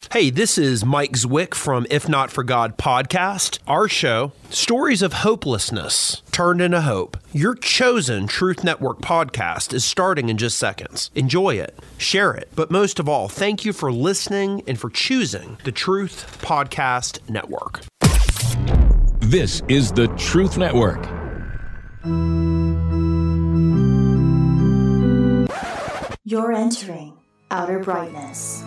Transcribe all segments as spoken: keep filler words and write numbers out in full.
Hey, this is Mike Zwick from If Not For God podcast. Our show, Stories of Hopelessness Turned into Hope. Your chosen Truth Network podcast is starting in just seconds. Enjoy it, share it, but most of all, thank you for listening and for choosing the Truth Podcast Network. This is the Truth Network. You're entering Outer Brightness.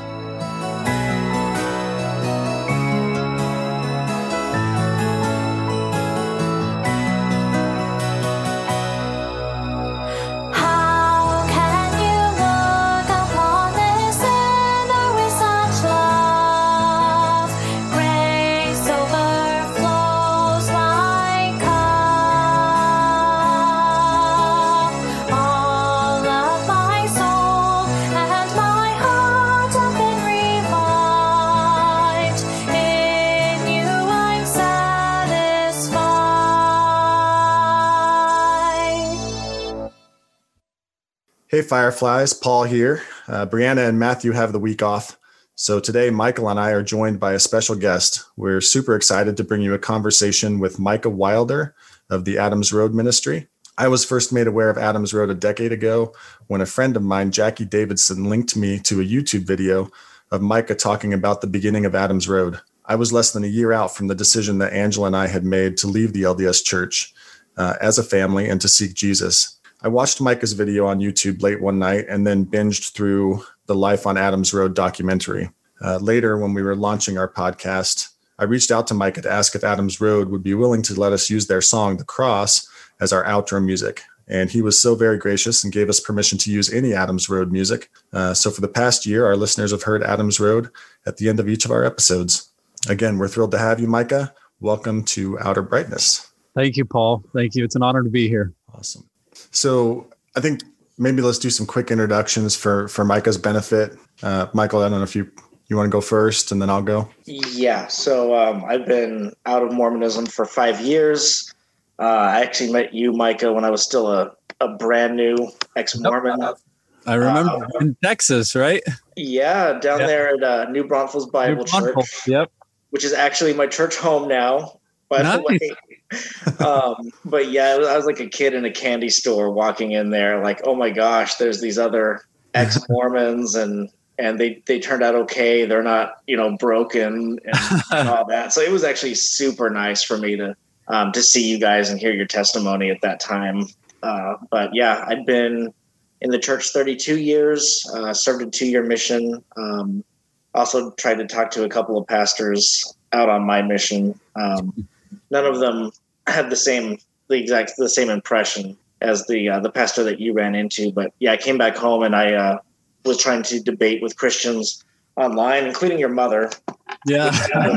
Hey Fireflies, Paul here. Uh, Brianna and Matthew have the week off. So today, Michael and I are joined by a special guest. We're super excited to bring you a conversation with Micah Wilder of the Adams Road Ministry. I was first made aware of Adams Road a decade ago when a friend of mine, Jackie Davidson, linked me to a YouTube video of Micah talking about the beginning of Adams Road. I was less than a year out from the decision that Angela and I had made to leave the L D S Church uh, as a family and to seek Jesus. I watched Micah's video on YouTube late one night and then binged through the Life on Adams Road documentary. Uh, later, when we were launching our podcast, I reached out to Micah to ask if Adams Road would be willing to let us use their song, The Cross, as our outro music. And he was so very gracious and gave us permission to use any Adams Road music. Uh, so for the past year, our listeners have heard Adams Road at the end of each of our episodes. Again, we're thrilled to have you, Micah. Welcome to Outer Brightness. Thank you, Paul. Thank you. It's an honor to be here. Awesome. So I think maybe let's do some quick introductions for, for Micah's benefit. Uh, Michael, I don't know if you, you want to go first and then I'll go. Yeah. So um, I've been out of Mormonism for five years. Uh, I actually met you, Micah, when I was still a, a brand new ex-Mormon. I remember uh, in Texas, right? Yeah. Down yeah. there at uh, New Braunfels Bible New Church. Braunfels, yep. Which is actually my church home now, by nice. the way. um, but yeah, I was, I was like a kid in a candy store walking in there like, oh my gosh, there's these other ex-Mormons and, and they, they turned out okay. They're not, you know, broken and, and all that. So it was actually super nice for me to, um, to see you guys and hear your testimony at that time. Uh, but yeah, I'd been in the church thirty-two years, uh, served a two year mission. Um, also tried to talk to a couple of pastors out on my mission. Um, None of them had the same, the exact, the same impression as the uh, the pastor that you ran into. But yeah, I came back home and I uh, was trying to debate with Christians online, including your mother. Yeah,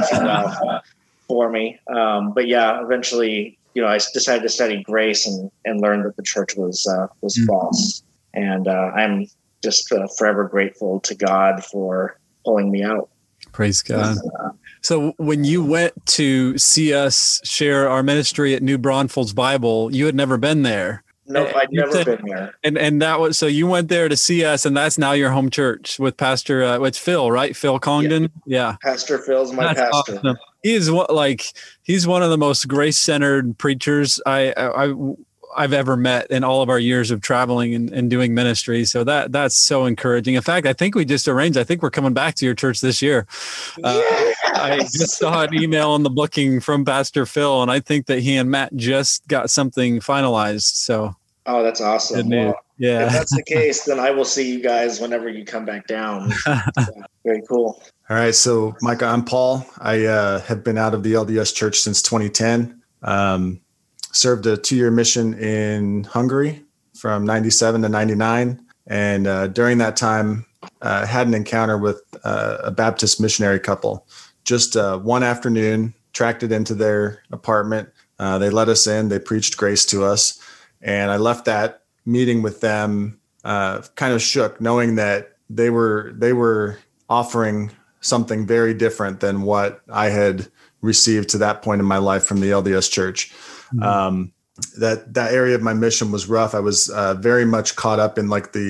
well for me. Um, but yeah, eventually, you know, I decided to study grace and, and learned that the church was uh, was mm-hmm. false. And uh, I'm just uh, forever grateful to God for pulling me out. Praise God. So when you went to see us share our ministry at New Braunfels Bible, you had never been there. No, nope, I'd never said, been there. And and that was, so you went there to see us, and that's now your home church with Pastor, uh, it's Phil, right? Phil Congdon? Yeah. yeah. Pastor Phil's my that's pastor. Awesome. He is what, like, he's one of the most grace-centered preachers I, I, I I've ever met in all of our years of traveling and, and doing ministry. So that that's so encouraging. In fact, I think we just arranged, I think we're coming back to your church this year. Uh, yes! I just saw an email on the booking from Pastor Phil, and I think that he and Matt just got something finalized. So, oh, that's awesome. Well, yeah. If that's the case, then I will see you guys whenever you come back down. So, very cool. All right. So Micah, I'm Paul. I uh, have been out of the L D S Church since twenty ten. Um, served a two-year mission in Hungary from ninety-seven to ninety-nine. And uh, during that time, uh, had an encounter with uh, a Baptist missionary couple. Just uh, one afternoon, tracked it into their apartment. Uh, they let us in. They preached grace to us. And I left that meeting with them uh, kind of shook, knowing that they were they were offering something very different than what I had received to that point in my life from the L D S Church. Mm-hmm. Um, that that area of my mission was rough. I was uh, very much caught up in like the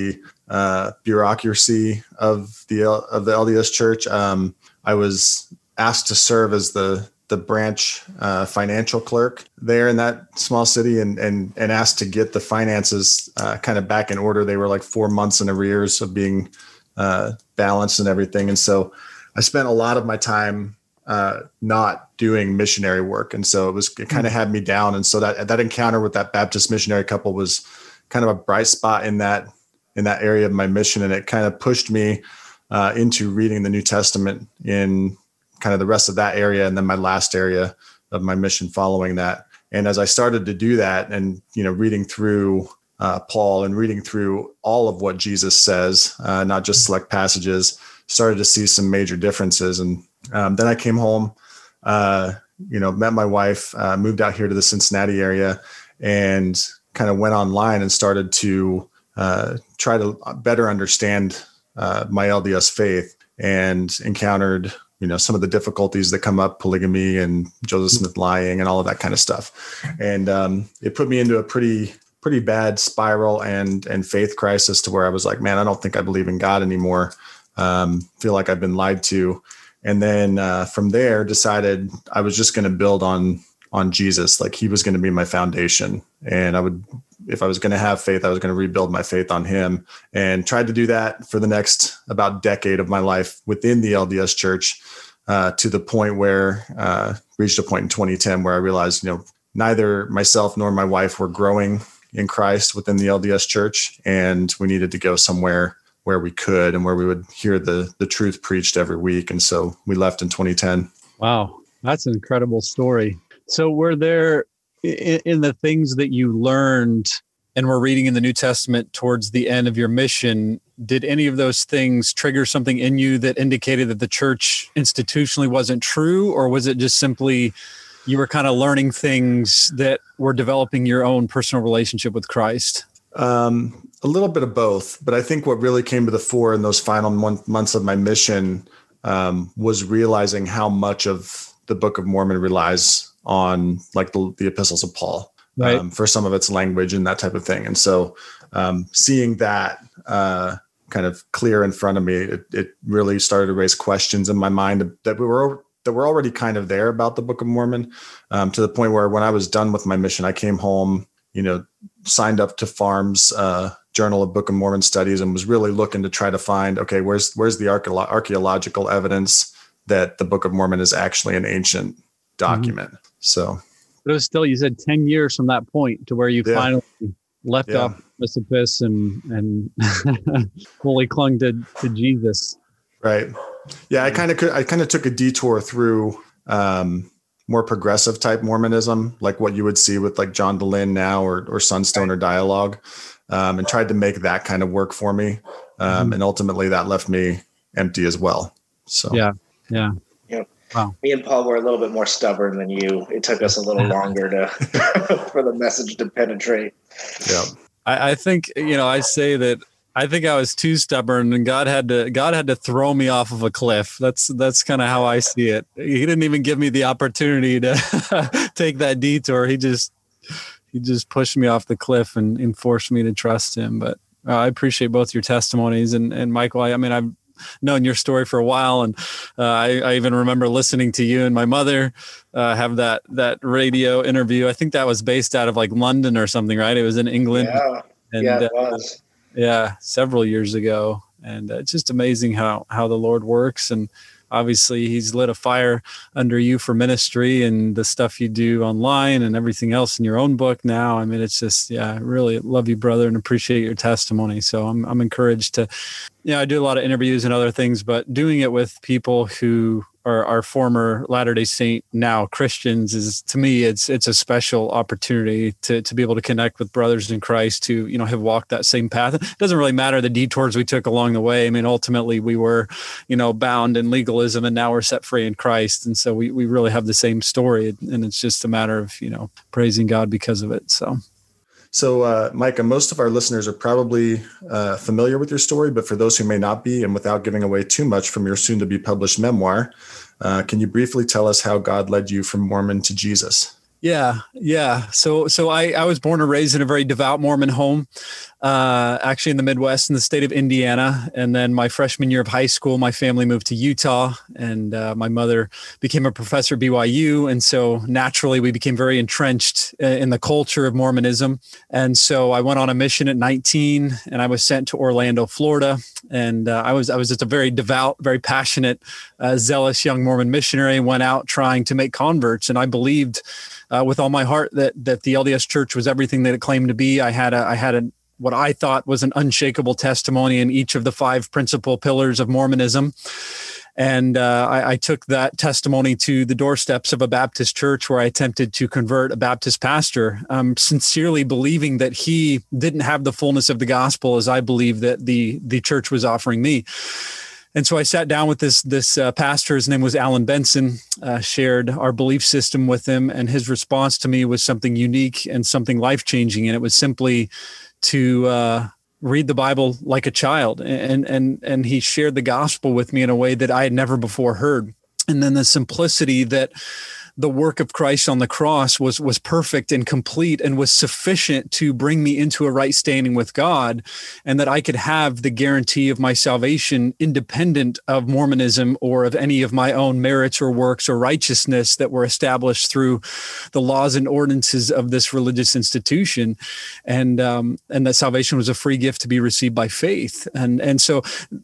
uh, bureaucracy of the of the L D S Church. Um, I was asked to serve as the the branch uh, financial clerk there in that small city, and and and asked to get the finances uh, kind of back in order. They were like four months in arrears of being uh, balanced and everything, and so I spent a lot of my time uh, not doing missionary work, and so it was it kind of had me down. And so that that encounter with that Baptist missionary couple was kind of a bright spot in that in that area of my mission, and it kind of pushed me uh, into reading the New Testament in kind of the rest of that area, and then my last area of my mission following that. And as I started to do that, and you know, reading through uh, Paul and reading through all of what Jesus says, uh, not just select passages, started to see some major differences. And um, then I came home, uh, you know, met my wife, uh, moved out here to the Cincinnati area, and kind of went online and started to uh, try to better understand uh, my L D S faith, and encountered you know, some of the difficulties that come up, polygamy and Joseph Smith lying and all of that kind of stuff. And um, it put me into a pretty, pretty bad spiral and, and faith crisis, to where I was like, man, I don't think I believe in God anymore. Um, feel like I've been lied to. And then uh, from there decided I was just going to build on, on Jesus. Like, he was going to be my foundation. And I would, if I was going to have faith, I was going to rebuild my faith on him, and tried to do that for the next about decade of my life within the L D S Church, uh, to the point where uh, reached a point in twenty ten where I realized, you know, neither myself nor my wife were growing in Christ within the L D S Church, and we needed to go somewhere where we could and where we would hear the the truth preached every week. And so we left in twenty ten. Wow, that's an incredible story. So were there, in, in the things that you learned and were reading in the New Testament towards the end of your mission, did any of those things trigger something in you that indicated that the church institutionally wasn't true? Or was it just simply you were kind of learning things that were developing your own personal relationship with Christ? Um, a little bit of both, but I think what really came to the fore in those final month, months of my mission um, was realizing how much of the Book of Mormon relies on like the, the epistles of Paul, right, um, for some of its language and that type of thing. And so um, seeing that uh, kind of clear in front of me, it, it really started to raise questions in my mind that we were that were already kind of there about the Book of Mormon, um, to the point where when I was done with my mission, I came home, you know, signed up to Farm's uh, Journal of Book of Mormon Studies, and was really looking to try to find, okay, where's where's the archeolo- archaeological evidence that the Book of Mormon is actually an ancient document. Mm-hmm. So, but it was still, you said ten years from that point to where you yeah. finally left yeah. off the precipice and and fully clung to, to Jesus. Right. Yeah, I kind of I kind of took a detour through um, more progressive type Mormonism, like what you would see with like John Dehlin now, or or Sunstone, right, or Dialogue, um, and tried to make that kind of work for me. Um, mm-hmm. And ultimately, that left me empty as well. So yeah, yeah. Wow. Me and Paul were a little bit more stubborn than you. It took us a little longer to for the message to penetrate. Yeah, I, I think you know. I say that I think I was too stubborn, and God had to God had to throw me off of a cliff. That's that's kind of how I see it. He didn't even give me the opportunity to take that detour. He just he just pushed me off the cliff and, and forced me to trust him. But uh, I appreciate both your testimonies, and and Michael. I, I mean, I've known your story for a while, and uh, I, I even remember listening to you and my mother uh, have that that radio interview. I think that was based out of like London or something, right? It was in England. Yeah, and, yeah, it was. Uh, yeah, several years ago, and uh, it's just amazing how how the Lord works. And obviously, He's lit a fire under you for ministry and the stuff you do online and everything else in your own book now. I mean, it's just, yeah, I really love you, brother, and appreciate your testimony. So I'm I'm encouraged to, you know, I do a lot of interviews and other things, but doing it with people who are, are former Latter-day Saint, now Christians, is, to me, it's it's a special opportunity to to be able to connect with brothers in Christ who, you know, have walked that same path. It doesn't really matter the detours we took along the way. I mean, ultimately we were, you know, bound in legalism, and now we're set free in Christ. And so we, we really have the same story, and it's just a matter of, you know, praising God because of it. So. So, uh, Micah, most of our listeners are probably uh, familiar with your story, but for those who may not be, and without giving away too much from your soon-to-be published memoir, uh, can you briefly tell us how God led you from Mormon to Jesus? Yeah, yeah. So, so I, I was born and raised in a very devout Mormon home, uh, actually in the Midwest, in the state of Indiana. And then my freshman year of high school, my family moved to Utah, and uh, my mother became a professor at B Y U. And so naturally, we became very entrenched in the culture of Mormonism. And so I went on a mission at nineteen, and I was sent to Orlando, Florida. And uh, I was I was just a very devout, very passionate, uh, zealous young Mormon missionary. Went out trying to make converts, and I believed uh, with all my heart that that the L D S Church was everything that it claimed to be. I had a I had a what I thought was an unshakable testimony in each of the five principal pillars of Mormonism. And uh, I, I took that testimony to the doorsteps of a Baptist church where I attempted to convert a Baptist pastor, um, sincerely believing that he didn't have the fullness of the gospel as I believed that the the church was offering me. And so I sat down with this this uh, pastor. His name was Alan Benson, uh, shared our belief system with him. And his response to me was something unique and something life-changing. And it was simply to uh, read the Bible like a child. And, and, and he shared the gospel with me in a way that I had never before heard. And then the simplicity that the work of Christ on the cross was was perfect and complete and was sufficient to bring me into a right standing with God, and that I could have the guarantee of my salvation independent of Mormonism or of any of my own merits or works or righteousness that were established through the laws and ordinances of this religious institution, and um, and that salvation was a free gift to be received by faith. And and so,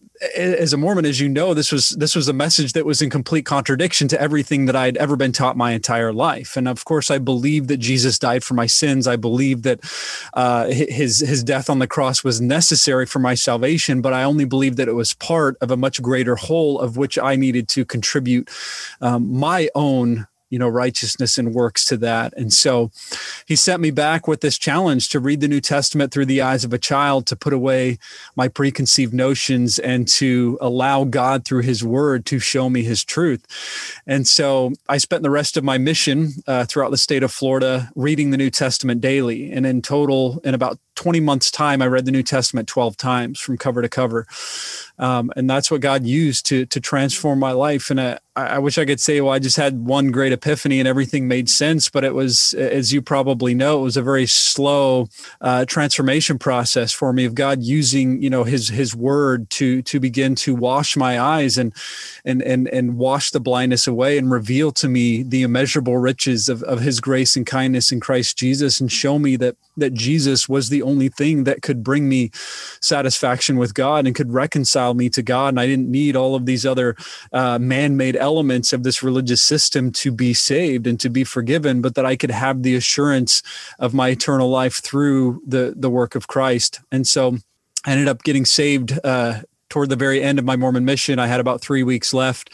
as a Mormon, as you know, this was this was a message that was in complete contradiction to everything that I'd ever been taught my entire life. And of course, I believed that Jesus died for my sins. I believed that uh, his his death on the cross was necessary for my salvation, but I only believed that it was part of a much greater whole of which I needed to contribute um, my own you know, righteousness and works to that. And so he sent me back with this challenge to read the New Testament through the eyes of a child, to put away my preconceived notions and to allow God through his word to show me his truth. And so I spent the rest of my mission uh, throughout the state of Florida reading the New Testament daily. And in total, in about twenty months' time, I read the New Testament twelve times from cover to cover. Um, and that's what God used to to transform my life. And I, I wish I could say, well, I just had one great epiphany and everything made sense. But it was, as you probably know, it was a very slow uh, transformation process for me of God using, you know, his his word to to begin to wash my eyes and and and and wash the blindness away and reveal to me the immeasurable riches of, of his grace and kindness in Christ Jesus, and show me that that Jesus was the only thing that could bring me satisfaction with God and could reconcile me to God. And I didn't need all of these other uh, man-made elements of this religious system to be saved and to be forgiven, but that I could have the assurance of my eternal life through the, the work of Christ. And so I ended up getting saved uh, toward the very end of my Mormon mission. I had about three weeks left.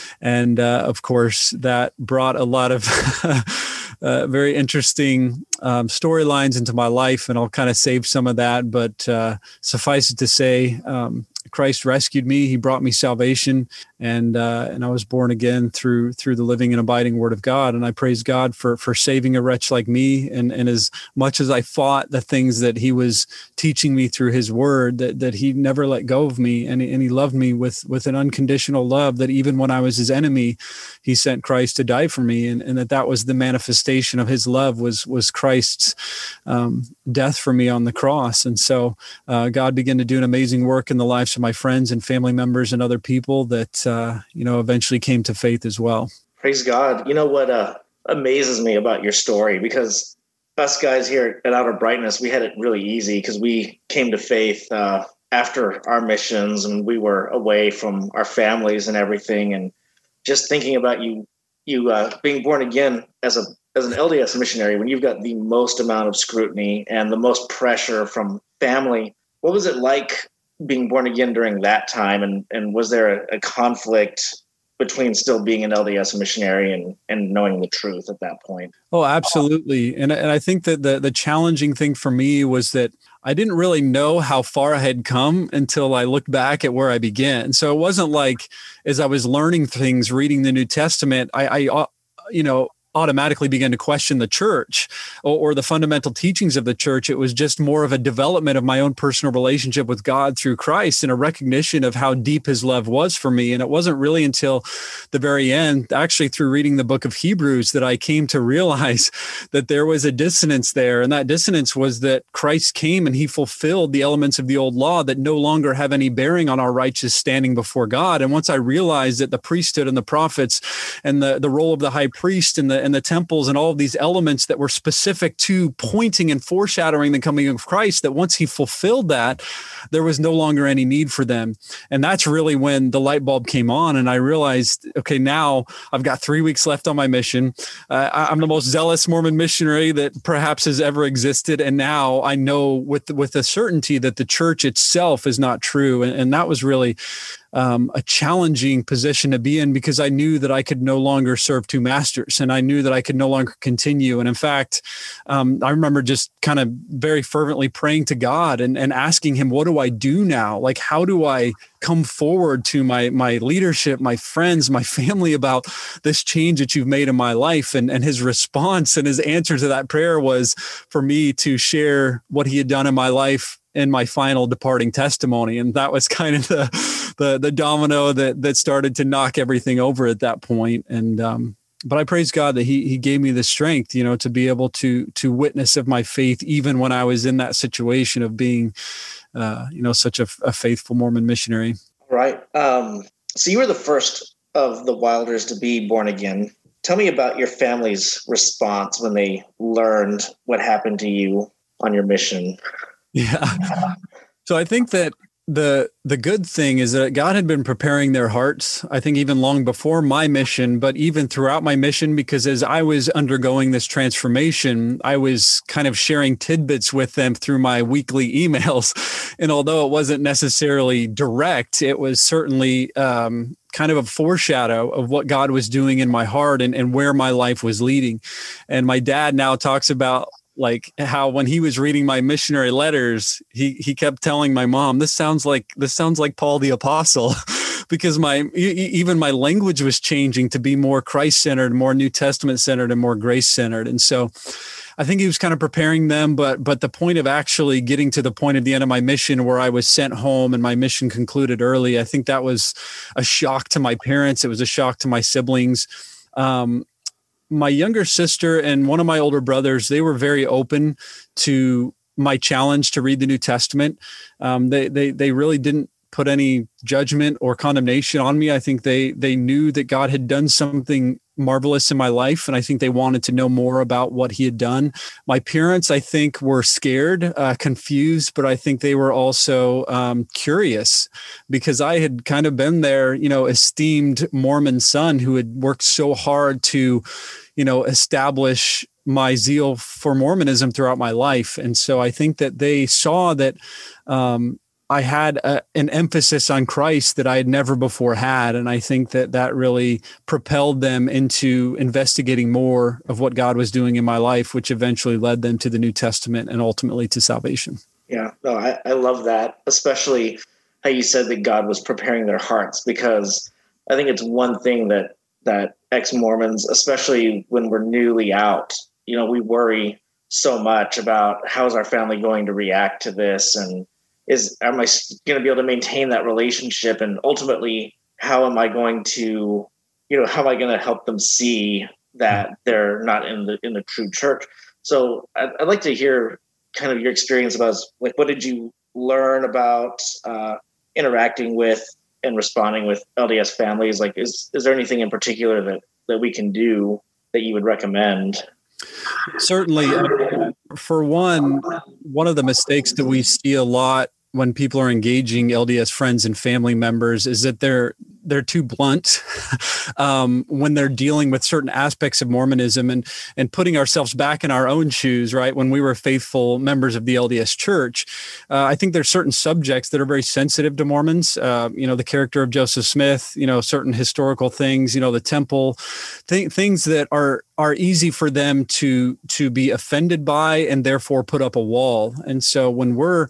And uh, of course, that brought a lot of uh, very interesting um, storylines into my life, and I'll kind of save some of that. But uh, suffice it to say, um, Christ rescued me. He brought me salvation, and uh, and I was born again through through the living and abiding Word of God. And I praise God for for saving a wretch like me. And and as much as I fought the things that He was teaching me through His Word, that that He never let go of me, and and He loved me with with an unconditional love. That even when I was His enemy, He sent Christ to die for me, and and that that was the manifestation of His love was was Christ's um, death for me on the cross. And so uh, God began to do an amazing work in the lives of my friends and family members and other people that, uh, you know, eventually came to faith as well. Praise God. You know what uh, amazes me about your story, because us guys here at Outer Brightness, we had it really easy because we came to faith uh, after our missions, and we were away from our families and everything. And just thinking about you, you uh, being born again as a as an L D S missionary, when you've got the most amount of scrutiny and the most pressure from family, what was it like being born again during that time? And, and was there a, a conflict between still being an L D S missionary and, and knowing the truth at that point? Oh, absolutely. And, and I think that the, the challenging thing for me was that I didn't really know how far I had come until I looked back at where I began. So it wasn't like, as I was learning things, reading the New Testament, I, I you know, automatically begin to question the church or, or the fundamental teachings of the church. It was just more of a development of my own personal relationship with God through Christ and a recognition of how deep his love was for me. And it wasn't really until the very end, actually through reading the book of Hebrews, that I came to realize that there was a dissonance there. And that dissonance was that Christ came and he fulfilled the elements of the old law that no longer have any bearing on our righteous standing before God. And once I realized that the priesthood and the prophets and the, the role of the high priest and the and the temples and all of these elements that were specific to pointing and foreshadowing the coming of Christ, that once he fulfilled that, there was no longer any need for them. And that's really when the light bulb came on. And I realized, okay, now I've got three weeks left on my mission. Uh, I'm the most zealous Mormon missionary that perhaps has ever existed. And now I know with, with a certainty that the church itself is not true. And, and that was really Um, a challenging position to be in, because I knew that I could no longer serve two masters, and I knew that I could no longer continue. And in fact, um, I remember just kind of very fervently praying to God and, and asking him, what do I do now? Like, how do I come forward to my my leadership, my friends, my family about this change that you've made in my life? And, and his response and his answer to that prayer was for me to share what he had done in my life in my final departing testimony. And that was kind of the the, the domino that that started to knock everything over at that point. And um, but I praise God that he he gave me the strength, you know, to be able to to witness of my faith, even when I was in that situation of being, uh, you know, such a, a faithful Mormon missionary. Right. Um, so you were the first of the Wilders to be born again. Tell me about your family's response when they learned what happened to you on your mission. Yeah. So I think that the the good thing is that God had been preparing their hearts, I think even long before my mission, but even throughout my mission, because as I was undergoing this transformation, I was kind of sharing tidbits with them through my weekly emails. And although it wasn't necessarily direct, it was certainly um, kind of a foreshadow of what God was doing in my heart and, and where my life was leading. And my dad now talks about like how when he was reading my missionary letters, he he kept telling my mom, this sounds like this sounds like Paul the Apostle, because my even my language was changing to be more Christ-centered, more New Testament-centered, and more grace-centered. And so I think he was kind of preparing them, but but the point of actually getting to the point of the end of my mission where I was sent home and my mission concluded early, I think that was a shock to my parents. It was a shock to my siblings. Um, My younger sister and one of my older brothers, they were very open to my challenge to read the New Testament. Um, they they they really didn't put any judgment or condemnation on me. I think they they knew that God had done something marvelous in my life, and I think they wanted to know more about what he had done. My parents, I think, were scared, uh, confused, but I think they were also um, curious, because I had kind of been their, you know, esteemed Mormon son who had worked so hard to, you know, establish my zeal for Mormonism throughout my life. And so I think that they saw that um, I had a, an emphasis on Christ that I had never before had. And I think that that really propelled them into investigating more of what God was doing in my life, which eventually led them to the New Testament and ultimately to salvation. Yeah, no, I, I love that, especially how you said that God was preparing their hearts, because I think it's one thing that that ex-Mormons, especially when we're newly out, you know, we worry so much about how is our family going to react to this, and is am I going to be able to maintain that relationship, and ultimately, how am I going to, you know, how am I going to help them see that they're not in the in the true church? So I'd, I'd like to hear kind of your experience about, like, what did you learn about uh, interacting with and responding with L D S families? Like, is is there anything in particular that that we can do that you would recommend? Certainly. Uh, for one, one of the mistakes that we see a lot when people are engaging L D S friends and family members is that they're they're too blunt um, when they're dealing with certain aspects of Mormonism, and and putting ourselves back in our own shoes, right? When we were faithful members of the L D S Church, uh, I think there's certain subjects that are very sensitive to Mormons. Uh, you know, the character of Joseph Smith, you know, certain historical things, you know, the temple, th- things that are are easy for them to to be offended by and therefore put up a wall. And so when we're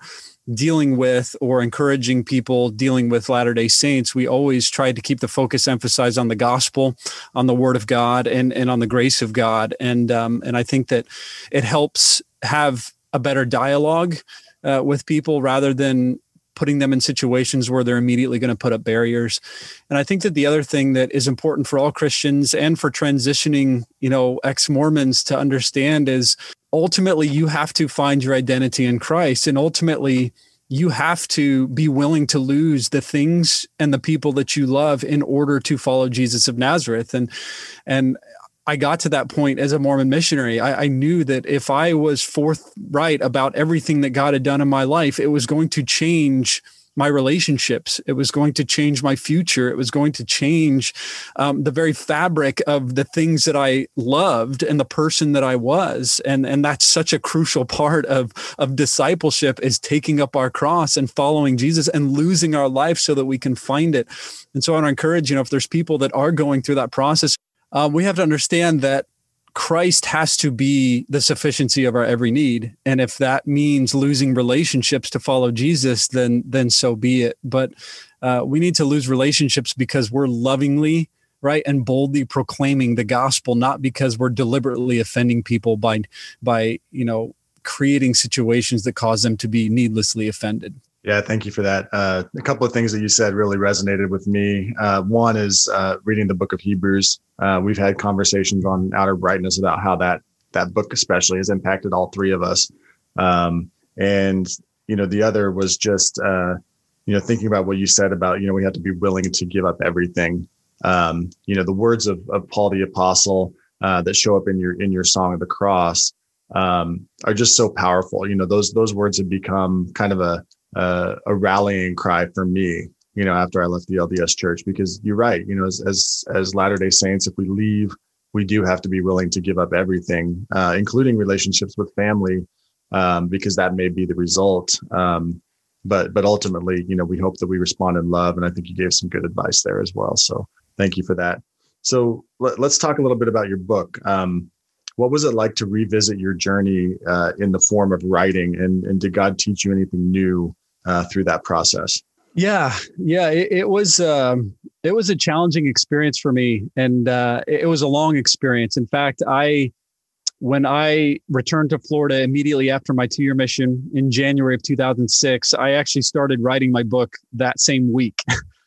dealing with or encouraging people dealing with Latter-day Saints, we always try to keep the focus emphasized on the gospel, on the word of God, and, and on the grace of God. And, um, and I think that it helps have a better dialogue uh, with people rather than putting them in situations where they're immediately going to put up barriers. And I think that the other thing that is important for all Christians and for transitioning, you know, ex-Mormons to understand is ultimately you have to find your identity in Christ. And ultimately you have to be willing to lose the things and the people that you love in order to follow Jesus of Nazareth. And, and I got to that point as a Mormon missionary. I, I knew that if I was forthright about everything that God had done in my life, it was going to change my relationships. It was going to change my future. It was going to change um, the very fabric of the things that I loved and the person that I was. And, and that's such a crucial part of, of discipleship, is taking up our cross and following Jesus and losing our life so that we can find it. And so I want to encourage, you know, if there's people that are going through that process, Uh, we have to understand that Christ has to be the sufficiency of our every need. And if that means losing relationships to follow Jesus, then then so be it. But uh, we need to lose relationships because we're lovingly, right, and boldly proclaiming the gospel, not because we're deliberately offending people by, by you know, creating situations that cause them to be needlessly offended. Yeah, thank you for that. Uh, a couple of things that you said really resonated with me. Uh, one is uh, reading the book of Hebrews. Uh, we've had conversations on Outer Brightness about how that that book especially has impacted all three of us. Um, and, you know, the other was just, uh, you know, thinking about what you said about, you know, we have to be willing to give up everything. Um, you know, the words of, of Paul the Apostle uh, that show up in your in your Song of the Cross um, are just so powerful. You know, those those words have become kind of a Uh, a rallying cry for me, you know, after I left the L D S church, because you're right. You know, as, as, as Latter-day Saints, if we leave, we do have to be willing to give up everything, uh, including relationships with family, um, because that may be the result. Um, but, but ultimately, you know, we hope that we respond in love. And I think you gave some good advice there as well. So thank you for that. So let, let's talk a little bit about your book. Um, What was it like to revisit your journey uh, in the form of writing? And, and did God teach you anything new uh, through that process? Yeah, yeah, it, it was um, it was a challenging experience for me, and uh, it was a long experience. In fact, I when I returned to Florida immediately after my two-year mission in January of two thousand six, I actually started writing my book that same week.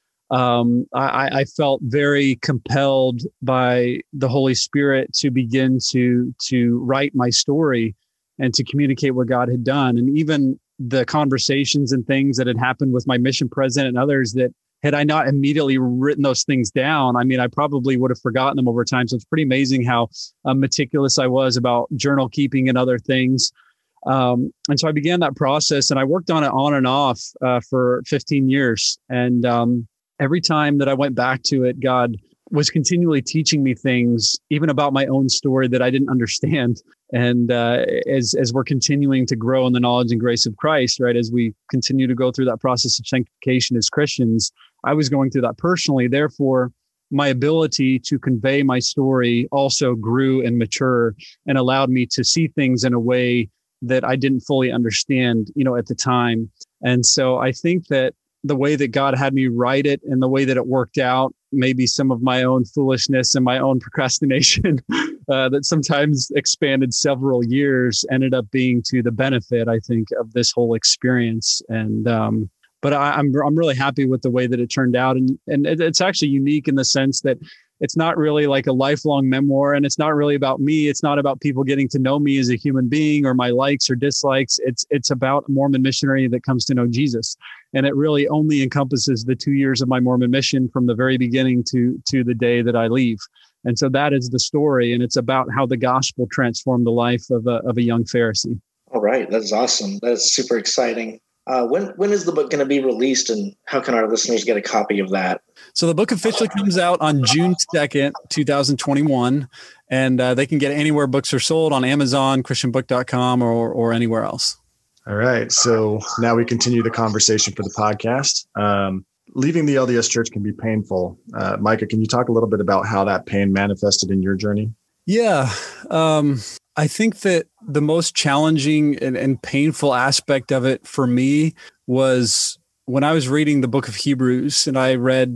Um, I, I felt very compelled by the Holy Spirit to begin to to write my story and to communicate what God had done. And even the conversations and things that had happened with my mission president and others, that had I not immediately written those things down, I mean, I probably would have forgotten them over time. So it's pretty amazing how uh, meticulous I was about journal keeping and other things. Um, and so I began that process, and I worked on it on and off uh, for fifteen years. And um, every time that I went back to it, God was continually teaching me things, even about my own story, that I didn't understand. And uh, as as we're continuing to grow in the knowledge and grace of Christ, right, as we continue to go through that process of sanctification as Christians, I was going through that personally. Therefore, my ability to convey my story also grew and matured and allowed me to see things in a way that I didn't fully understand, you know, at the time. And so I think that the way that God had me write it and the way that it worked out, maybe some of my own foolishness and my own procrastination uh, that sometimes expanded several years, ended up being to the benefit, I think, of this whole experience. And, um, but I, I'm, I'm really happy with the way that it turned out. And, and it, it's actually unique in the sense that it's not really like a lifelong memoir, and it's not really about me. It's not about people getting to know me as a human being or my likes or dislikes. It's it's about a Mormon missionary that comes to know Jesus. And it really only encompasses the two years of my Mormon mission from the very beginning to, to the day that I leave. And so that is the story. And it's about how the gospel transformed the life of a, of a young Pharisee. All right. That's awesome. That's super exciting. Uh, when when is the book going to be released, and how can our listeners get a copy of that? So the book officially comes out on June second, twenty twenty-one, and uh, they can get it anywhere books are sold, on Amazon, Christian book dot com, or or anywhere else. All right. So now we continue the conversation for the podcast. Um, leaving the L D S Church can be painful. Uh, Micah, can you talk a little bit about how that pain manifested in your journey? Yeah. Um, I think that the most challenging and, and painful aspect of it for me was when I was reading the book of Hebrews, and I read,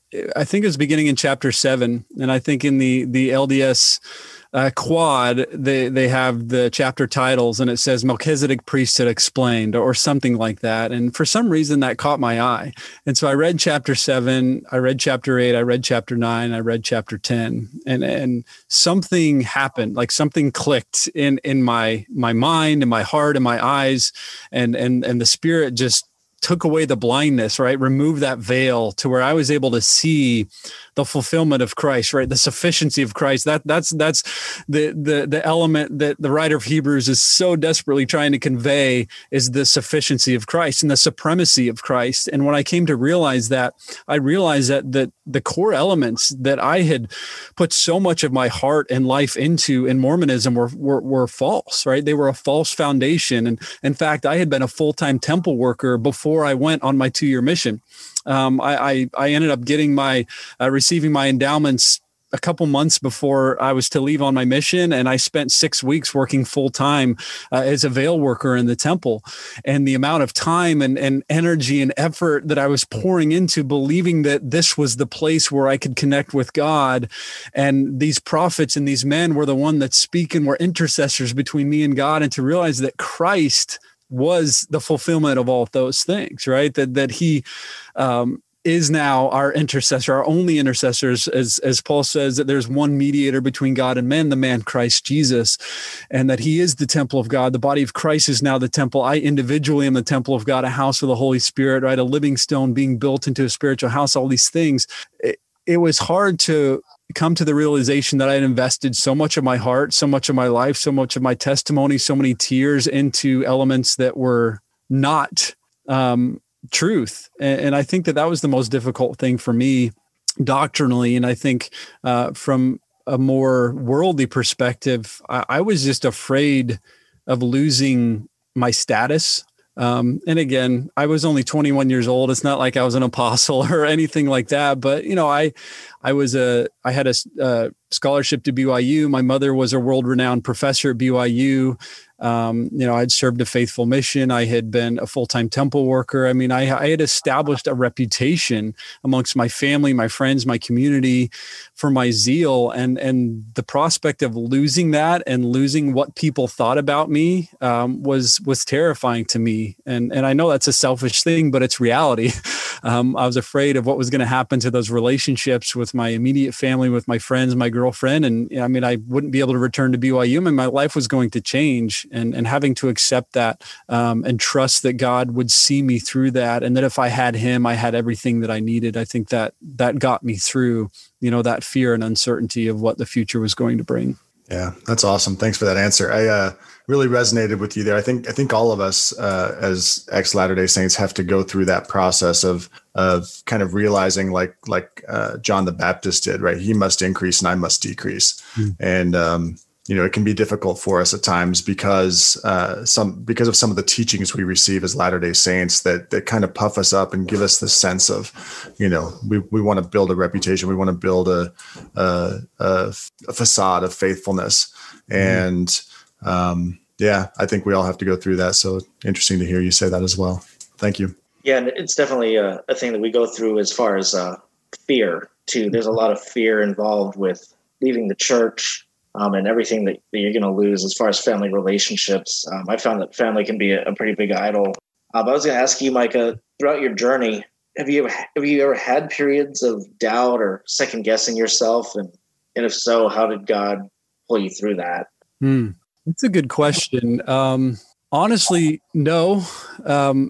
I think it was beginning in chapter seven, and I think in the the L D S uh, quad, they they have the chapter titles, and it says Melchizedek Priesthood Explained, or something like that. And for some reason, that caught my eye. And so I read chapter seven, I read chapter eight, I read chapter nine, I read chapter ten, and and something happened, like something clicked in in my my mind, in my heart, in my eyes, and and and the Spirit just took away the blindness, right? Removed that veil to where I was able to see the fulfillment of Christ, right? The sufficiency of Christ. That that's that's the the the element that the writer of Hebrews is so desperately trying to convey, is the sufficiency of Christ and the supremacy of Christ. And when I came to realize that, I realized that that the core elements that I had put so much of my heart and life into in Mormonism were were, were false, right? They were a false foundation. And in fact, I had been a full-time temple worker before I went on my two-year mission. Um, I, I, I ended up getting my, uh, receiving my endowments a couple months before I was to leave on my mission. And I spent six weeks working full time uh, as a veil worker in the temple. And the amount of time and, and energy and effort that I was pouring into believing that this was the place where I could connect with God. And these prophets and these men were the one that speak and were intercessors between me and God. And to realize that Christ was the fulfillment of all of those things, right? That that he um, is now our intercessor, our only intercessors, as as Paul says, that there's one mediator between God and men, the man Christ Jesus, and that he is the temple of God. The body of Christ is now the temple. I individually am the temple of God, a house of the Holy Spirit, right? A living stone being built into a spiritual house, all these things. It, it was hard to come to the realization that I had invested so much of my heart, so much of my life, so much of my testimony, so many tears into elements that were not um, truth. And, and I think that that was the most difficult thing for me doctrinally. And I think uh, from a more worldly perspective, I, I was just afraid of losing my status. Um, and again, I was only twenty-one years old. It's not like I was an apostle or anything like that. But, you know, I, I was a, I had a, a scholarship to B Y U. My mother was a world-renowned professor at B Y U. Um, you know, I'd served a faithful mission. I had been a full-time temple worker. I mean, I, I had established a reputation amongst my family, my friends, my community for my zeal, and, and the prospect of losing that and losing what people thought about me, um, was, was terrifying to me. And, and I know that's a selfish thing, but it's reality. Um, I was afraid of what was going to happen to those relationships with my immediate family, with my friends, my girlfriend. And I mean, I wouldn't be able to return to B Y U, and my life was going to change. And, and having to accept that um, and trust that God would see me through that. And that if I had him, I had everything that I needed. I think that that got me through, you know, that fear and uncertainty of what the future was going to bring. Yeah, that's awesome. Thanks for that answer. I uh, really resonated with you there. I think I think all of us uh, as ex-Latter-day Saints have to go through that process of of kind of realizing, like like uh, John the Baptist did, right? He must increase and I must decrease. Mm. And um, you know, it can be difficult for us at times because uh, some because of some of the teachings we receive as Latter-day Saints that that kind of puff us up and give us the sense of, you know, we, we want to build a reputation, we want to build a a, a, a facade of faithfulness, and mm-hmm. um, yeah, I think we all have to go through that. So interesting to hear you say that as well. Thank you. Yeah, and it's definitely a, a thing that we go through as far as uh, fear too. There's a lot of fear involved with leaving the church. Um, and everything that, that you're going to lose as far as family relationships. Um, I found that family can be a, a pretty big idol. Um, I was going to ask you, Micah, throughout your journey, have you ever have you ever had periods of doubt or second guessing yourself? And and if so, how did God pull you through that? Hmm. That's a good question. Um, honestly, no. Um,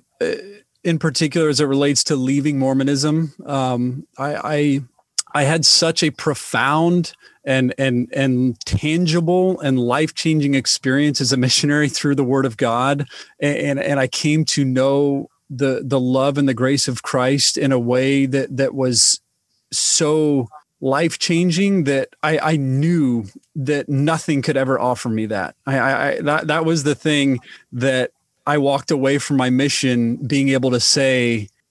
in particular, as it relates to leaving Mormonism, um, I, I I had such a profound and and and tangible and life-changing experience as a missionary through the Word of God, and and I came to know the the love and the grace of Christ in a way that that was so life-changing that I, I knew that nothing could ever offer me that. I, I that that was the thing that I walked away from my mission being able to say,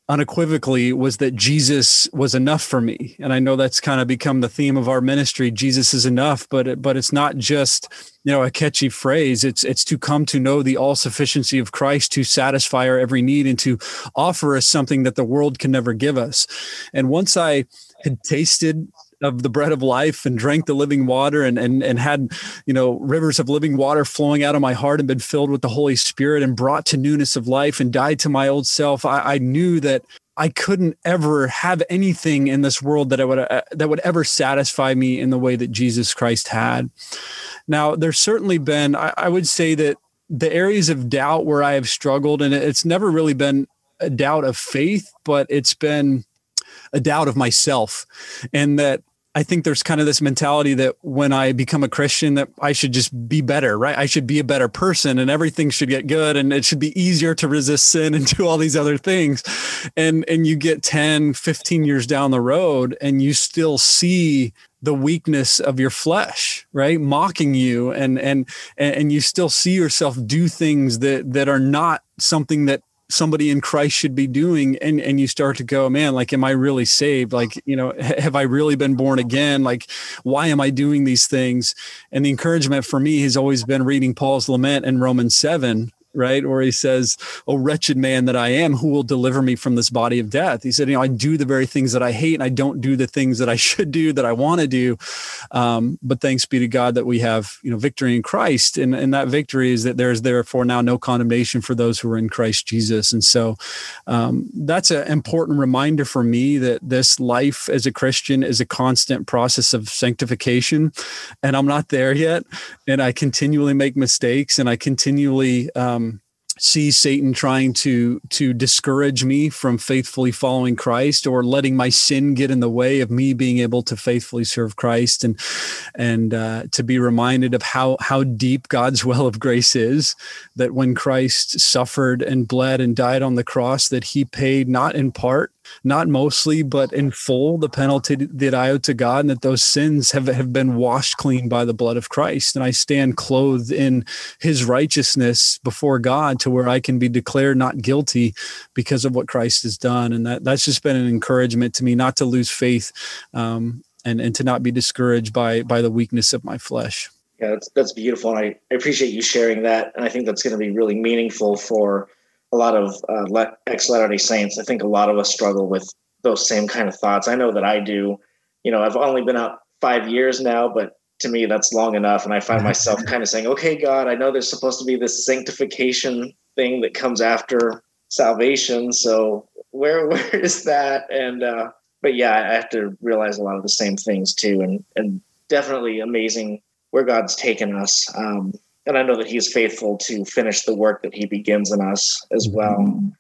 unequivocally was that Jesus was enough for me. And I know that's kind of become the theme of our ministry. Jesus is enough, but it, but it's not just, you know, a catchy phrase. It's it's to come to know the all sufficiency of Christ to satisfy our every need and to offer us something that the world can never give us. And once I had tasted of the bread of life and drank the living water and, and, and had, you know, rivers of living water flowing out of my heart and been filled with the Holy Spirit and brought to newness of life and died to my old self, I, I knew that I couldn't ever have anything in this world that I would, uh, that would ever satisfy me in the way that Jesus Christ had. Now, there's certainly been, I, I would say that the areas of doubt where I have struggled, and it's never really been a doubt of faith, but it's been a doubt of myself. And that I think there's kind of this mentality that when I become a Christian, that I should just be better, right? I should be a better person and everything should get good. And it should be easier to resist sin and do all these other things. And, and you get ten, fifteen years down the road and you still see the weakness of your flesh, right? Mocking you. And, and, and you still see yourself do things that, that are not something that somebody in Christ should be doing. And, and you start to go, man, like, am I really saved? Like, you know, have I really been born again? Like, why am I doing these things? And the encouragement for me has always been reading Paul's lament in Romans seven, right? Where he says, "Oh, wretched man that I am, who will deliver me from this body of death?" He said, you know, I do the very things that I hate and I don't do the things that I should do, that I want to do. Um, but thanks be to God that we have, you know, victory in Christ. And, and that victory is that there is therefore now no condemnation for those who are in Christ Jesus. And so um, that's an important reminder for me that this life as a Christian is a constant process of sanctification. And I'm not there yet. And I continually make mistakes and I continually, um, see Satan trying to to discourage me from faithfully following Christ or letting my sin get in the way of me being able to faithfully serve Christ, and and uh, to be reminded of how how deep God's well of grace is, that when Christ suffered and bled and died on the cross, that he paid not in part, not mostly, but in full the penalty that I owe to God, and that those sins have, have been washed clean by the blood of Christ. And I stand clothed in his righteousness before God to where I can be declared not guilty because of what Christ has done. And that that's just been an encouragement to me not to lose faith um, and, and to not be discouraged by, by the weakness of my flesh. Yeah, that's, that's beautiful. And I, I appreciate you sharing that. And I think that's going to be really meaningful for a lot of uh, ex-Latter-day Saints. I think a lot of us struggle with those same kind of thoughts. I know that I do. You know, I've only been out five years now, but to me, that's long enough. And I find myself kind of saying, okay, God, I know there's supposed to be this sanctification thing that comes after salvation. So where where is that? And uh, but yeah, I have to realize a lot of the same things too. And, and definitely amazing where God's taken us. Um, And I know that he's faithful to finish the work that he begins in us as well.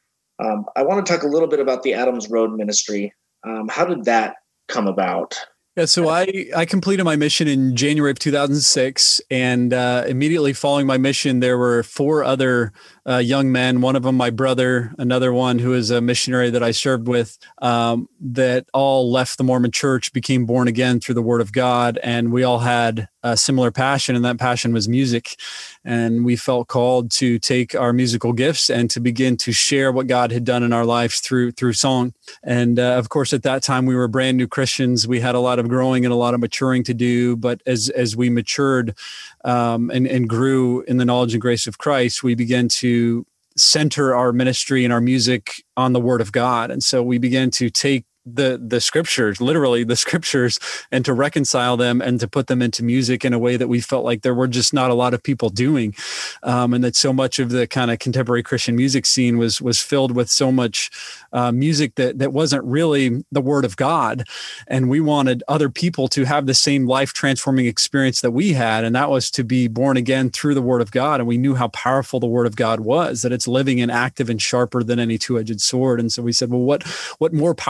Um, I want to talk a little bit about the Adams Road Ministry. Um, how did that come about? Yeah, so I, I completed my mission in January of two thousand six, and uh, immediately following my mission, there were four other uh, young men, one of them my brother, another one who is a missionary that I served with, um, that all left the Mormon Church, became born again through the Word of God, and we all had a similar passion, and that passion was music. And we felt called to take our musical gifts and to begin to share what God had done in our lives through through song. And uh, of course, at that time, we were brand new Christians. We had a lot of growing and a lot of maturing to do. But as as we matured um, and, and grew in the knowledge and grace of Christ, we began to center our ministry and our music on the Word of God. And so we began to take the the scriptures, literally the scriptures, and to reconcile them and to put them into music in a way that we felt like there were just not a lot of people doing. Um, and that so much of the kind of contemporary Christian music scene was was filled with so much uh, music that that wasn't really the Word of God. And we wanted other people to have the same life transforming experience that we had. And that was to be born again through the Word of God. And we knew how powerful the Word of God was, that it's living and active and sharper than any two-edged sword. And so we said, well, what, what more powerful word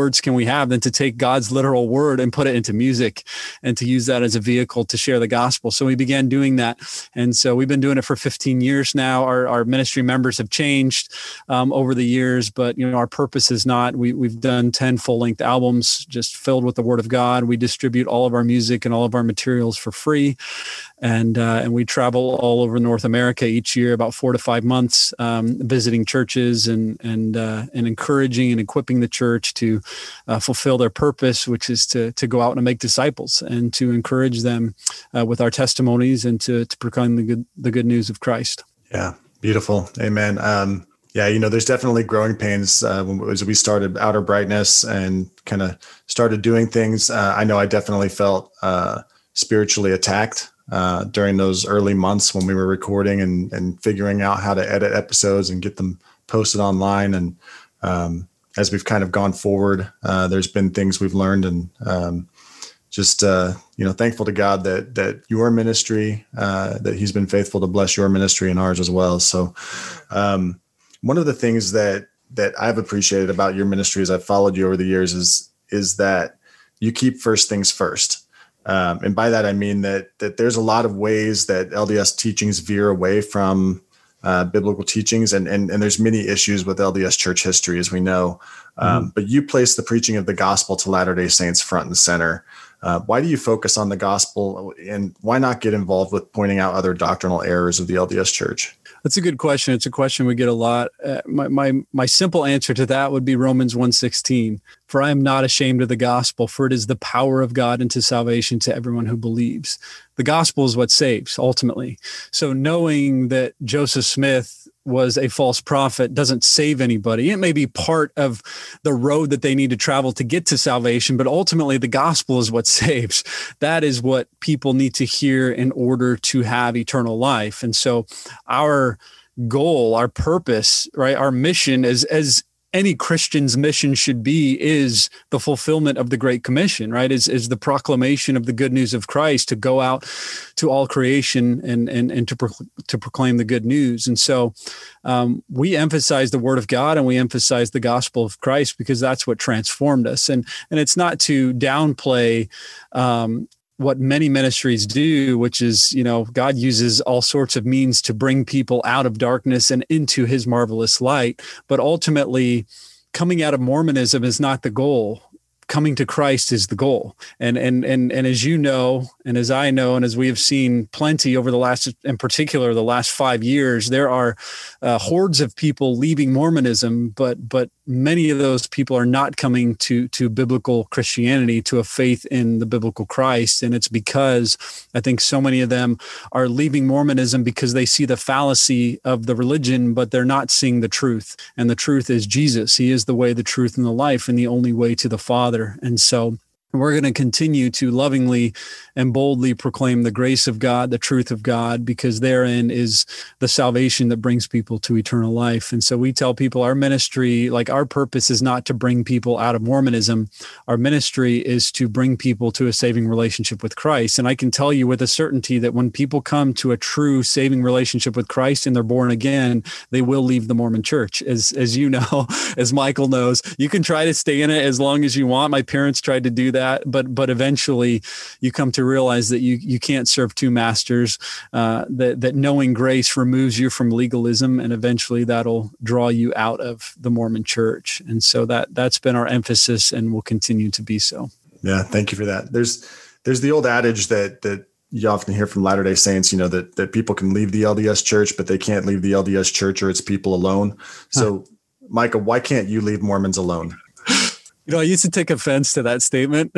words can we have than to take God's literal word and put it into music and to use that as a vehicle to share the gospel? So we began doing that. And so we've been doing it for fifteen years now. Our, our ministry members have changed um, over the years, but you know, our purpose is not. We, we've done ten full-length albums just filled with the word of God. We distribute all of our music and all of our materials for free. And uh, and we travel all over North America each year, about four to five months, um, visiting churches and and uh, and encouraging and equipping the church to uh, fulfill their purpose, which is to to go out and make disciples and to encourage them uh, with our testimonies and to to proclaim the good the good news of Christ. Yeah, beautiful, amen. Um, yeah, you know, there's definitely growing pains uh, as we started Outer Brightness and kind of started doing things. Uh, I know I definitely felt uh, spiritually attacked uh, during those early months when we were recording and, and figuring out how to edit episodes and get them posted online. And um, as we've kind of gone forward, uh, there's been things we've learned, and um, just, uh, you know, thankful to God that, that your ministry, uh, that he's been faithful to bless your ministry and ours as well. So um, one of the things that, that I've appreciated about your ministry as I've followed you over the years is, is that you keep first things first. Um, and by that, I mean that that there's a lot of ways that L D S teachings veer away from uh, biblical teachings, and, and and there's many issues with L D S church history, as we know. Um, mm-hmm. But you place the preaching of the gospel to Latter-day Saints front and center. Uh, why do you focus on the gospel, and why not get involved with pointing out other doctrinal errors of the L D S church? That's a good question. It's a question we get a lot. Uh, my, my my simple answer to that would be Romans one sixteen. For I am not ashamed of the gospel, for it is the power of God unto salvation to everyone who believes. The gospel is what saves, ultimately. So knowing that Joseph Smith was a false prophet doesn't save anybody. It may be part of the road that they need to travel to get to salvation, but ultimately the gospel is what saves. That is what people need to hear in order to have eternal life. And so our goal, our purpose, right, our mission is as any Christian's mission should be, is the fulfillment of the Great Commission, right? Is is the proclamation of the good news of Christ, to go out to all creation and and and to pro- to proclaim the good news. And so um, we emphasize the Word of God and we emphasize the gospel of Christ because that's what transformed us. And and it's not to downplay Um, what many ministries do, which is, you know, God uses all sorts of means to bring people out of darkness and into his marvelous light. But ultimately, coming out of Mormonism is not the goal. Coming to Christ is the goal. And, and, and, and as you know, and as I know, and as we have seen plenty over the last, in particular, the last five years, there are uh, hordes of people leaving Mormonism, but, but many of those people are not coming to, to biblical Christianity, to a faith in the biblical Christ. And it's because I think so many of them are leaving Mormonism because they see the fallacy of the religion, but they're not seeing the truth. And the truth is Jesus. He is the way, the truth, and the life, and the only way to the Father. And so we're going to continue to lovingly and boldly proclaim the grace of God, the truth of God, because therein is the salvation that brings people to eternal life. And so we tell people our ministry, like our purpose is not to bring people out of Mormonism. Our ministry is to bring people to a saving relationship with Christ. And I can tell you with a certainty that when people come to a true saving relationship with Christ and they're born again, they will leave the Mormon church. As, as you know, as Michael knows, you can try to stay in it as long as you want. My parents tried to do that. That, but but eventually you come to realize that you you can't serve two masters, uh, that, that knowing grace removes you from legalism, and eventually that'll draw you out of the Mormon church. And so that, that's been our emphasis and will continue to be so. Yeah, thank you for that. There's there's the old adage that that you often hear from Latter-day Saints, you know, that, that people can leave the L D S church, but they can't leave the L D S church or its people alone. So, huh. Micah, why can't you leave Mormons alone? You know, I used to take offense to that statement,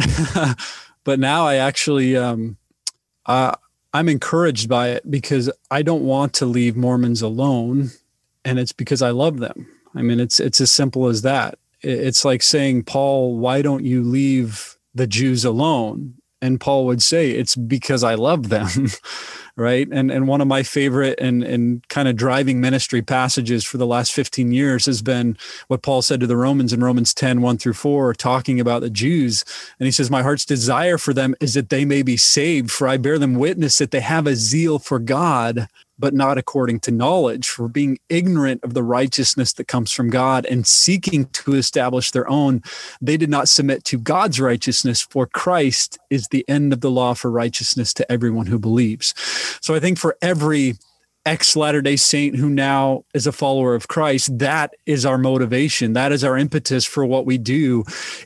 but now I actually, um, uh, I'm encouraged by it because I don't want to leave Mormons alone, and it's because I love them. I mean, it's it's as simple as that. It's like saying, Paul, why don't you leave the Jews alone? And Paul would say, it's because I love them. Right. And and one of my favorite and, and kind of driving ministry passages for the last fifteen years has been what Paul said to the Romans in Romans ten, one through four, talking about the Jews. And he says, my heart's desire for them is that they may be saved, for I bear them witness that they have a zeal for God, but not according to knowledge, for being ignorant of the righteousness that comes from God and seeking to establish their own. They did not submit to God's righteousness, for Christ is the end of the law for righteousness to everyone who believes. So I think for every ex-Latter-day Saint who now is a follower of Christ, that is our motivation. That is our impetus for what we do,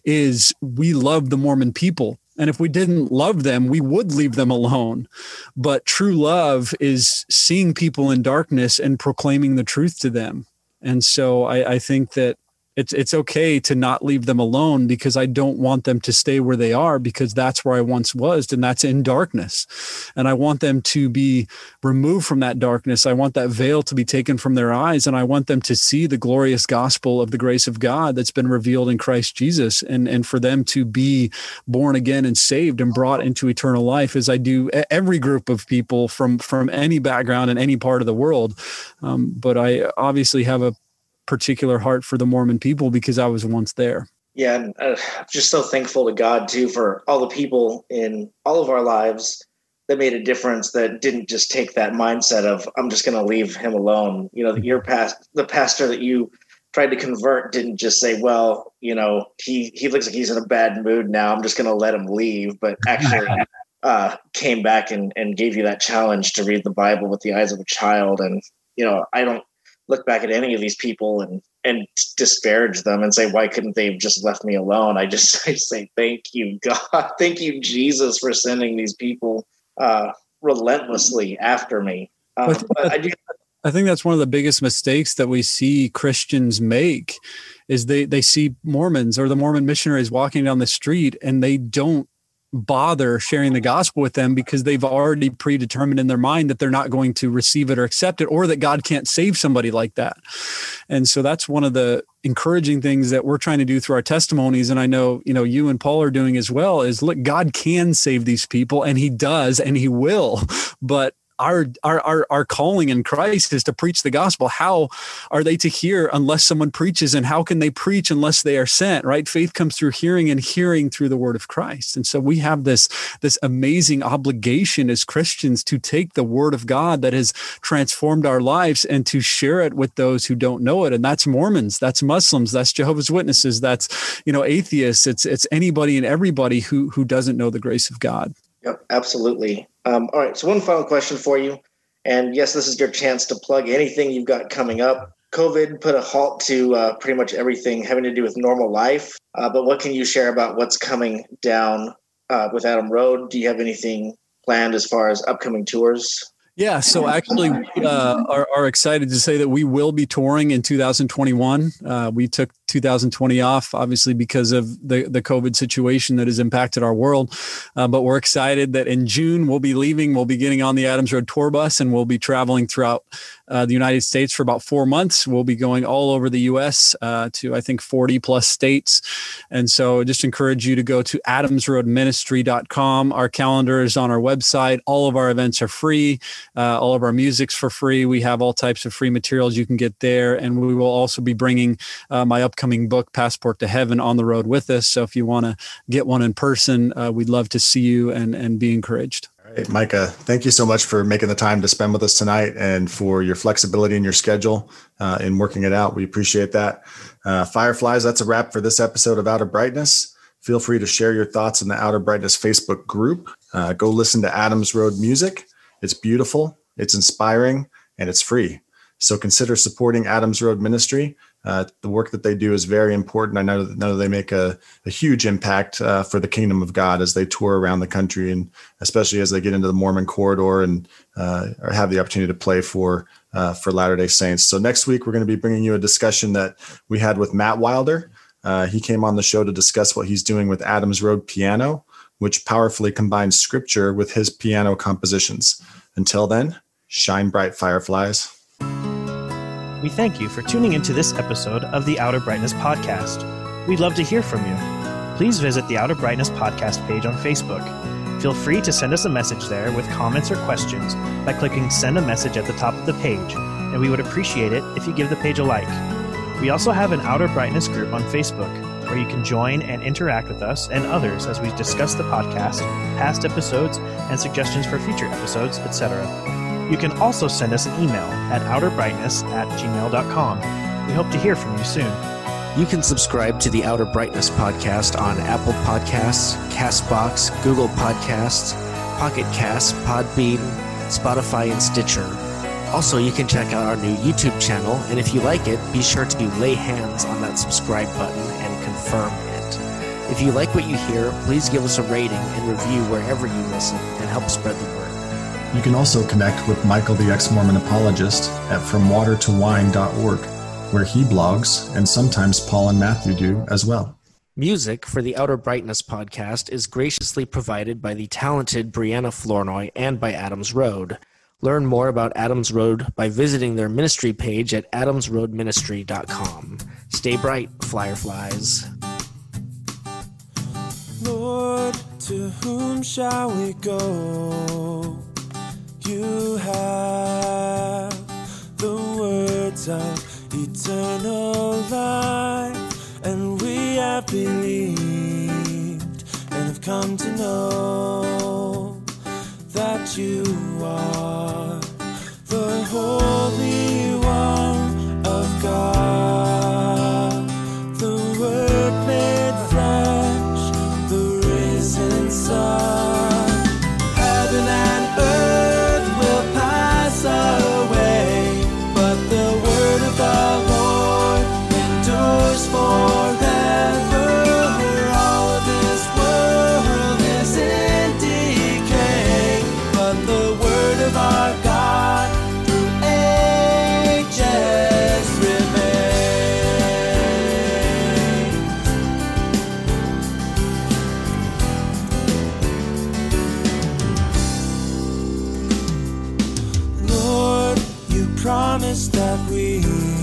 is we love the Mormon people. And if we didn't love them, we would leave them alone. But true love is seeing people in darkness and proclaiming the truth to them. And so I, I think that It's it's okay to not leave them alone, because I don't want them to stay where they are, because that's where I once was, and that's in darkness. And I want them to be removed from that darkness. I want that veil to be taken from their eyes, and I want them to see the glorious gospel of the grace of God that's been revealed in Christ Jesus, and, and for them to be born again and saved and brought into eternal life, as I do every group of people from, from any background in any part of the world. Um, but I obviously have a particular heart for the Mormon people because I was once there. Yeah, and uh, I'm just so thankful to God too for all the people in all of our lives that made a difference, that didn't just take that mindset of I'm just going to leave him alone. You know, your past, the pastor that you tried to convert didn't just say, well, you know, he he looks like he's in a bad mood now, I'm just going to let him leave, but actually uh, came back and and gave you that challenge to read the Bible with the eyes of a child. And you know, I don't look back at any of these people and and disparage them and say, why couldn't they have just left me alone? I just I say, thank you, God. Thank you, Jesus, for sending these people uh, relentlessly after me. Um, but I do. I think that's one of the biggest mistakes that we see Christians make, is they, they see Mormons or the Mormon missionaries walking down the street and they don't bother sharing the gospel with them because they've already predetermined in their mind that they're not going to receive it or accept it, or that God can't save somebody like that. And so that's one of the encouraging things that we're trying to do through our testimonies. And I know, you know, you and Paul are doing as well, is look, God can save these people, and he does, and he will, but Our, our our our calling in Christ is to preach the gospel. How are they to hear unless someone preaches? And how can they preach unless they are sent, right? Faith comes through hearing, and hearing through the word of Christ. And so we have this, this amazing obligation as Christians to take the word of God that has transformed our lives and to share it with those who don't know it. And that's Mormons, that's Muslims, that's Jehovah's Witnesses, that's, you know, atheists. It's it's anybody and everybody who who doesn't know the grace of God. Yep, absolutely. Um, all right, so one final question for you. And yes, this is your chance to plug anything you've got coming up. COVID put a halt to uh, pretty much everything having to do with normal life. Uh, but what can you share about what's coming down uh, with Adam Road? Do you have anything planned as far as upcoming tours? Yeah, so actually we uh, are, are excited to say that we will be touring in two thousand twenty-one. Uh, we took two thousand twenty off, obviously, because of the, the COVID situation that has impacted our world. Uh, but we're excited that in June we'll be leaving. We'll be getting on the Adams Road tour bus, and we'll be traveling throughout uh, the United States for about four months. We'll be going all over the U S uh, to, I think, forty plus states. And so I just encourage you to go to adams road ministry dot com. Our calendar is on our website. All of our events are free. Uh, all of our music's for free. We have all types of free materials you can get there. And we will also be bringing uh, my upcoming book, Passport to Heaven, on the road with us. So if you want to get one in person, uh, we'd love to see you and, and be encouraged. All right, Micah, thank you so much for making the time to spend with us tonight, and for your flexibility in your schedule uh, in working it out. We appreciate that. Uh, Fireflies, that's a wrap for this episode of Outer Brightness. Feel free to share your thoughts in the Outer Brightness Facebook group. Uh, go listen to Adams Road music. It's beautiful, it's inspiring, and it's free. So consider supporting Adams Road Ministry. Uh, the work that they do is very important. I know that, know they make a, a huge impact uh, for the kingdom of God as they tour around the country, and especially as they get into the Mormon corridor and uh, or have the opportunity to play for uh, for Latter-day Saints. So next week, we're going to be bringing you a discussion that we had with Matt Wilder. Uh, he came on the show to discuss what he's doing with Adams Road Piano, which powerfully combines scripture with his piano compositions. Until then, shine bright, Fireflies. We thank you for tuning into this episode of the Outer Brightness Podcast. We'd love to hear from you. Please visit the Outer Brightness Podcast page on Facebook. Feel free to send us a message there with comments or questions by clicking Send a Message at the top of the page, and we would appreciate it if you give the page a like. We also have an Outer Brightness group on Facebook, where you can join and interact with us and others as we discuss the podcast, past episodes, and suggestions for future episodes, et cetera. You can also send us an email at outerbrightness at gmail dot com. We hope to hear from you soon. You can subscribe to the Outer Brightness podcast on Apple Podcasts, CastBox, Google Podcasts, Pocket Casts, Podbean, Spotify, and Stitcher. Also, you can check out our new YouTube channel, and if you like it, be sure to lay hands on that subscribe button and confirm it. If you like what you hear, please give us a rating and review wherever you listen and help spread the word. You can also connect with Michael the Ex-Mormon Apologist at from water to wine dot org, where he blogs, and sometimes Paul and Matthew do as well. Music for the Outer Brightness podcast is graciously provided by the talented Brianna Flournoy and by Adams Road. Learn more about Adams Road by visiting their ministry page at adams road ministry dot com. Stay bright, Fireflies. Lord, to whom shall we go? You have the words of eternal life, and we have believed and have come to know that you are the Holy One of God, the Word made flesh, the risen Son. Heaven and earth will pass away, but the word of the Lord endures forever. All of this world is in decay, but the word of our God through ages remains. Lord, you promised that we,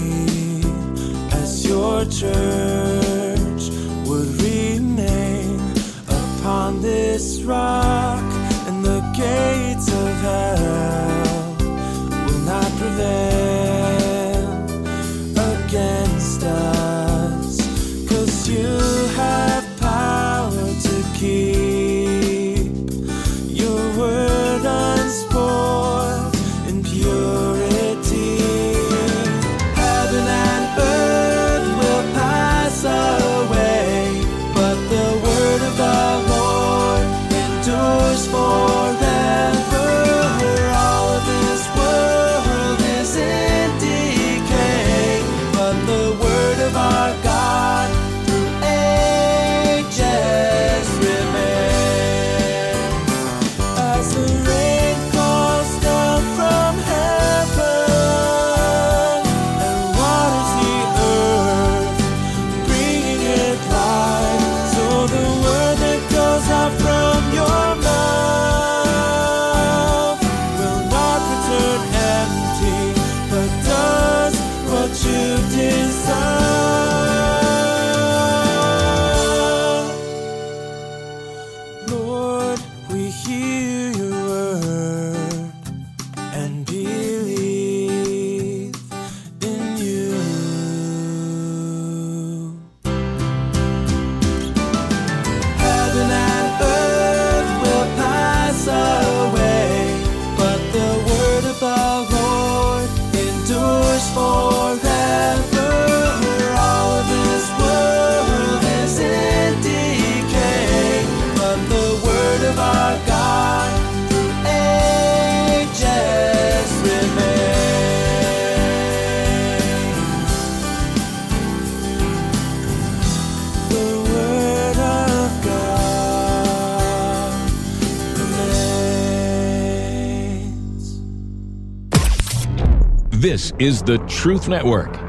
as your church, would remain upon this rock, and the gates of hell will not prevail against us, 'cause you have power to keep your word unspoiled in purity. Heaven and earth will pass away, but the word of the Lord endures forever. All of this world is in decay, but the word of our God through ages remains. As the rain calls down from heaven and waters the earth, bringing it life, so the word that goes out from your mouth will not return empty, but does what you desire. Lord, we hear your word and believe in you. Heaven and earth will pass away, but the word of the Lord endures forever. All of this world is in decay, but the word of our God through ages remains. The word of God remains. This is the Truth Network.